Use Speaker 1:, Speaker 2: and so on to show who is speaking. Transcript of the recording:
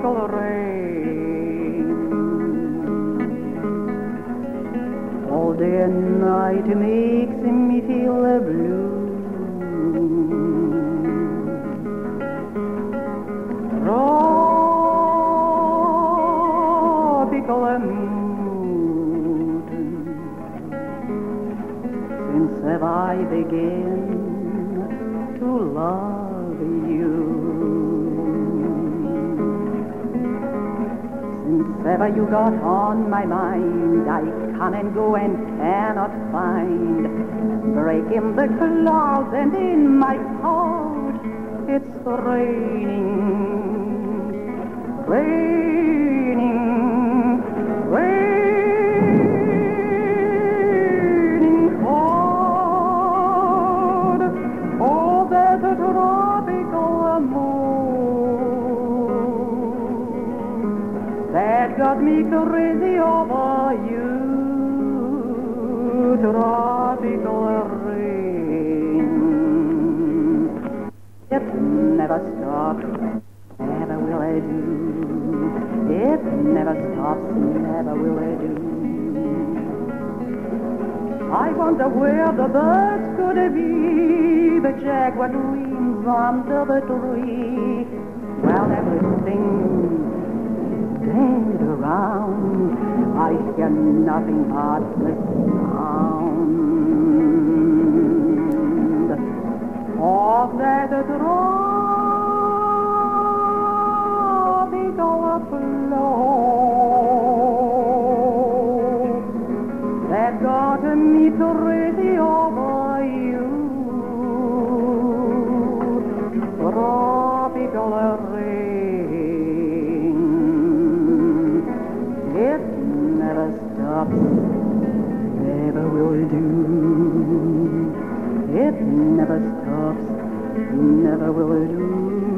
Speaker 1: tropical rain. All day and night makes me feel the blue. Tropical mood. Since have I begun to love you. Since ever you got on my mind, I come and go and cannot find. Breaking the clouds and in my heart it's raining, raining, raining hard. Oh, that tropical mood that got me crazy over you. Tropical rain, it never stops, never will I do. It never stops, never will I do. I wonder where the birds could be, the jaguar dreams under the tree. Well, everything dead around, I hear nothing but the sound of that tropical flow that got me crazy over you. Tropical rain, it never stops, never will do. It never stops, never will do.